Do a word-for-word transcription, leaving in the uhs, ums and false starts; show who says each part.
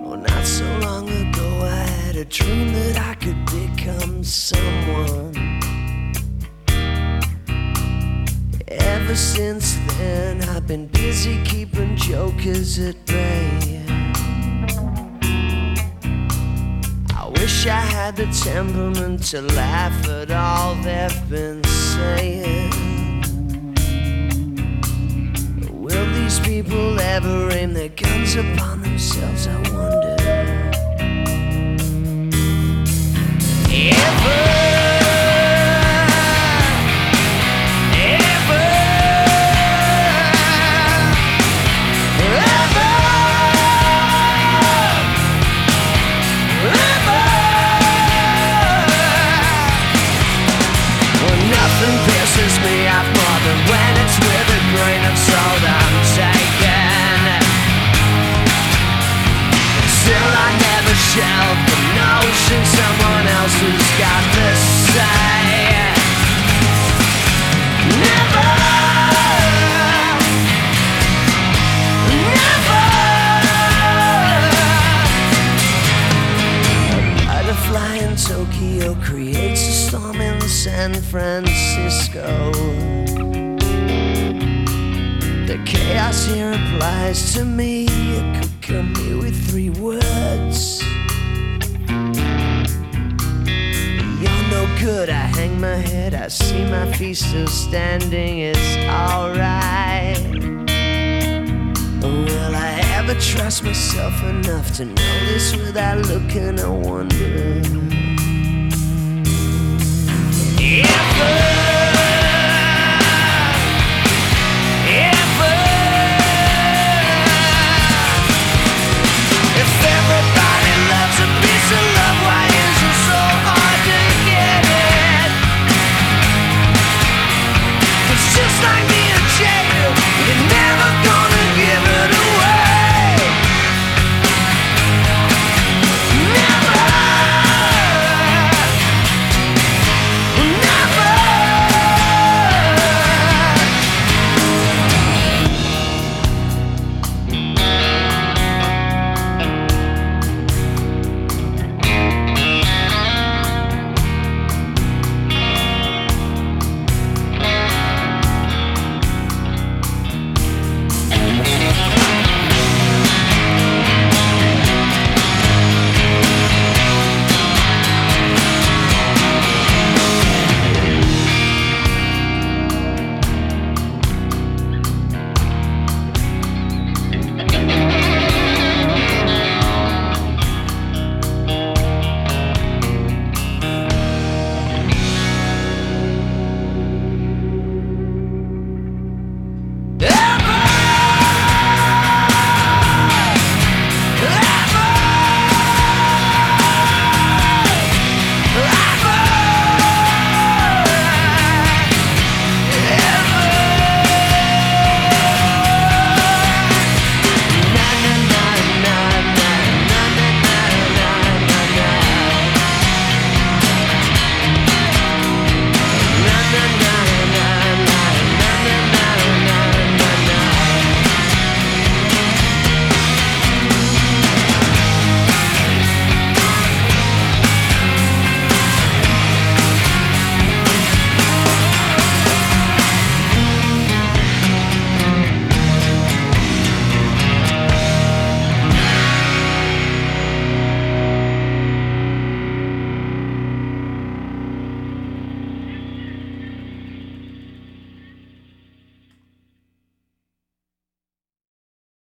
Speaker 1: Not so long ago I had a dream that I could become someone. Ever since then I've been busy keeping jokers at bay. I wish I had the temperament to laugh at all they've been saying. Will these people ever aim their guns upon themselves, I wonder. Ever, ever, ever, ever. Well, nothing pisses me off more than when it's with a grain of salt I'm taking. Still I never shelved the notion someone else has got to say. Never, never. A butterfly in Tokyo creates a storm in San Francisco. The chaos here applies to me. It could kill me with three words. You're no good, I hang my head, I see my feet still standing, it's alright. Will I ever trust myself enough to know this without looking, I wonder. Ever